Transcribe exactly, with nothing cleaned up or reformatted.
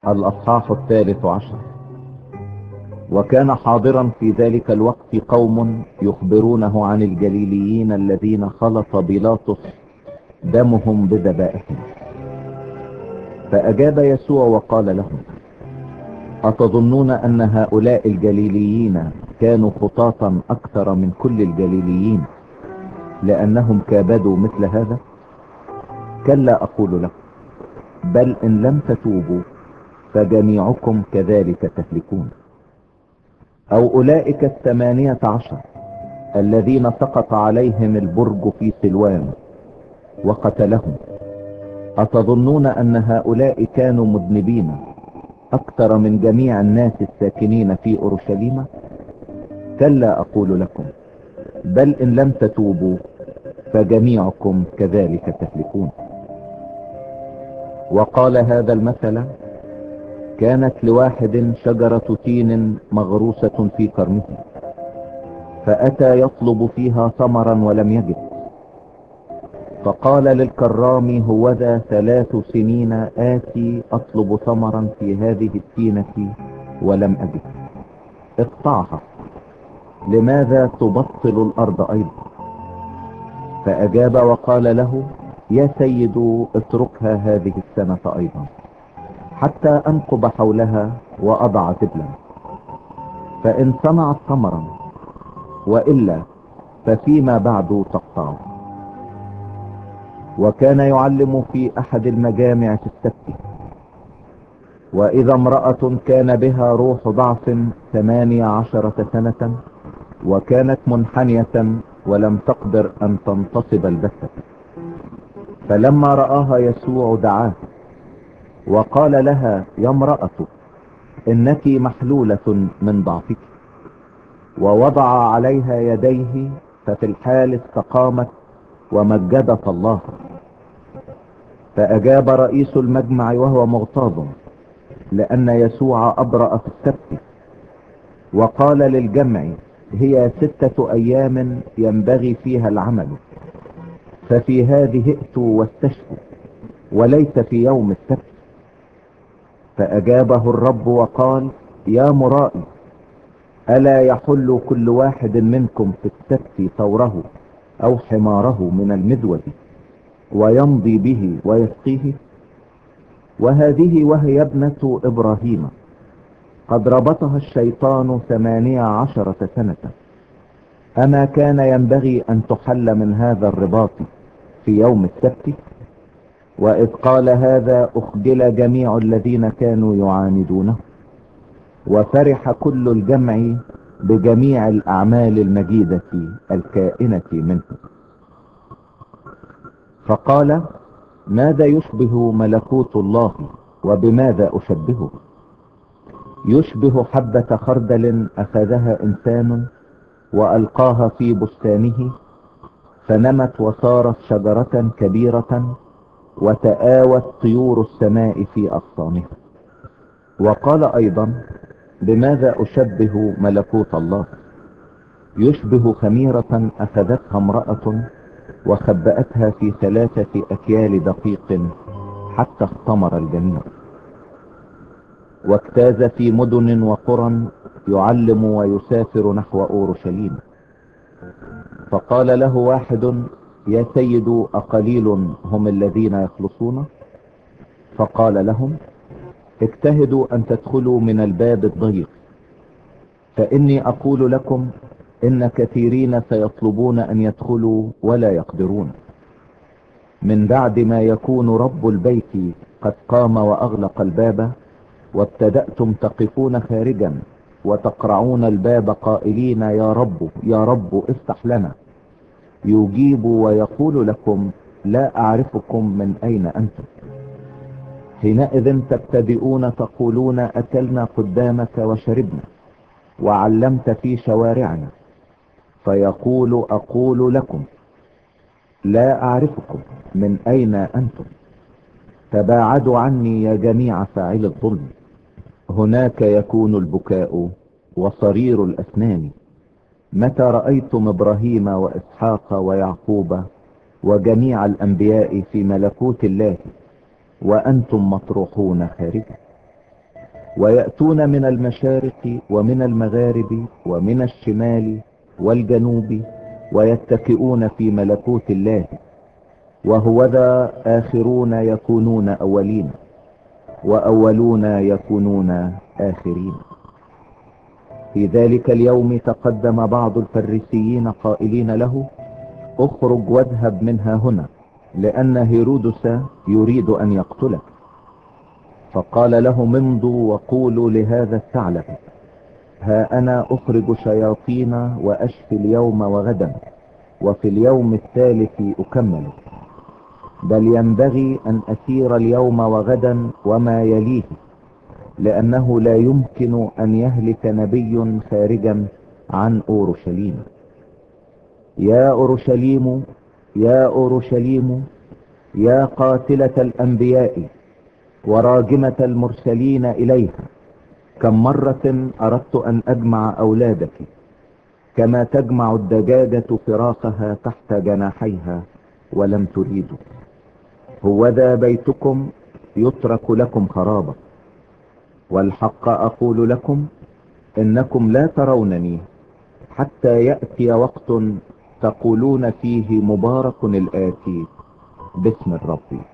الأصحاح الثالث عشر. وكان حاضرا في ذلك الوقت قوم يخبرونه عن الجليليين الذين خلط بيلاطس دمهم بذبائحهم. فأجاب يسوع وقال لهم: أتظنون أن هؤلاء الجليليين كانوا خطاطا أكثر من كل الجليليين لأنهم كابدوا مثل هذا؟ كلا أقول لكم، بل إن لم تتوبوا فجميعكم كذلك تهلكون. أو أولئك الثمانية عشر الذين سقط عليهم البرج في سلوان وقتلهم، أتظنون أن هؤلاء كانوا مذنبين أكثر من جميع الناس الساكنين في أورشليم؟ كلا أقول لكم، بل إن لم تتوبوا فجميعكم كذلك تهلكون. وقال هذا المثل: كانت لواحد شجرة تين مغروسة في كرمه، فأتى يطلب فيها ثمرا ولم يجد، فقال للكرام: هوذا ثلاث سنين آتي أطلب ثمرا في هذه التينة ولم أجد، اقطعها، لماذا تبطل الأرض أيضا؟ فأجاب وقال له: يا سيد، اتركها هذه السنة أيضا حتى أنقب حولها وأضع تبلا، فإن صنعت ثمرا، وإلا ففيما بعد تقطعه. وكان يعلم في أحد المجامع في السبت، وإذا امرأة كان بها روح ضعف ثمانية عشرة سنة، وكانت منحنية ولم تقدر أن تنتصب البتة. فلما رآها يسوع دعاها وقال لها: يا امرأة، إنك محلولة من ضعفك. ووضع عليها يديه، ففي الحال استقامت ومجدت الله. فأجاب رئيس المجمع وهو مغتاظ لأن يسوع أبرأ في السبت، وقال للجمع: هي ستة أيام ينبغي فيها العمل، ففي هذه ائتوا واستشفوا، وليس في يوم السبت. فأجابه الرب وقال: يا مرائي، ألا يحل كل واحد منكم في السبت ثوره أو حماره من المذود ويمضي به ويسقيه؟ وهذه وهي ابنة إبراهيم، قد ربطها الشيطان ثمانية عشرة سنة، أما كان ينبغي أن تحل من هذا الرباط في يوم السبت؟ وإذ قال هذا أخجل جميع الذين كانوا يعاندونه، وفرح كل الجمع بجميع الأعمال المجيدة الكائنة منه. فقال: ماذا يشبه ملكوت الله وبماذا أشبهه؟ يشبه حبة خردل أخذها إنسان وألقاها في بستانه، فنمت وصارت شجرة كبيرة، وتآوت طيور السماء في أغصانها. وقال أيضا: بماذا أشبه ملكوت الله؟ يشبه خميرة أخذتها امرأة وخبأتها في ثلاثة أكيال دقيق حتى اختمر الجميع. واجتاز في مدن وقرى يعلم ويسافر نحو أورشليم. فقال له واحد: يا سيد، أقليل هم الذين يخلصون؟ فقال لهم: اجتهدوا أن تدخلوا من الباب الضيق، فإني أقول لكم إن كثيرين سيطلبون أن يدخلوا ولا يقدرون. من بعد ما يكون رب البيت قد قام وأغلق الباب، وابتدأتم تقفون خارجا وتقرعون الباب قائلين: يا رب يا رب افتح لنا، يجيب ويقول لكم: لا أعرفكم من أين أنتم. حينئذ تبتدئون تقولون: أكلنا قدامك وشربنا وعلمت في شوارعنا. فيقول: أقول لكم لا أعرفكم من أين أنتم، تباعدوا عني يا جميع فاعل الظلم. هناك يكون البكاء وصرير الأسنان، متى رأيتم إبراهيم وإسحاق ويعقوب وجميع الأنبياء في ملكوت الله وأنتم مطروحون خارجا. ويأتون من المشارق ومن المغارب ومن الشمال والجنوب ويتكئون في ملكوت الله. وهوذا آخرون يكونون أولين، وأولون يكونون آخرين. في ذلك اليوم تقدم بعض الفريسيين قائلين له: اخرج واذهب منها هنا، لأن هيرودس يريد أن يقتلك. فقال لهم: امضوا وقولوا لهذا الثعلب: ها أنا أخرج شياطين وأشفي اليوم وغدا، وفي اليوم الثالث أكمل. بل ينبغي أن أسير اليوم وغدا وما يليه، لأنه لا يمكن أن يهلك نبي خارجا عن أورشليم. يا أورشليم، يا أورشليم، يا قاتلة الأنبياء وراجمة المرسلين إليها، كم مرة أردت أن أجمع أولادك كما تجمع الدجاجة فراخها تحت جناحيها ولم تريدوا. هوذا بيتكم يترك لكم خرابا. والحق أقول لكم إنكم لا ترونني حتى يأتي وقت تقولون فيه: مبارك الآتي باسم الرب.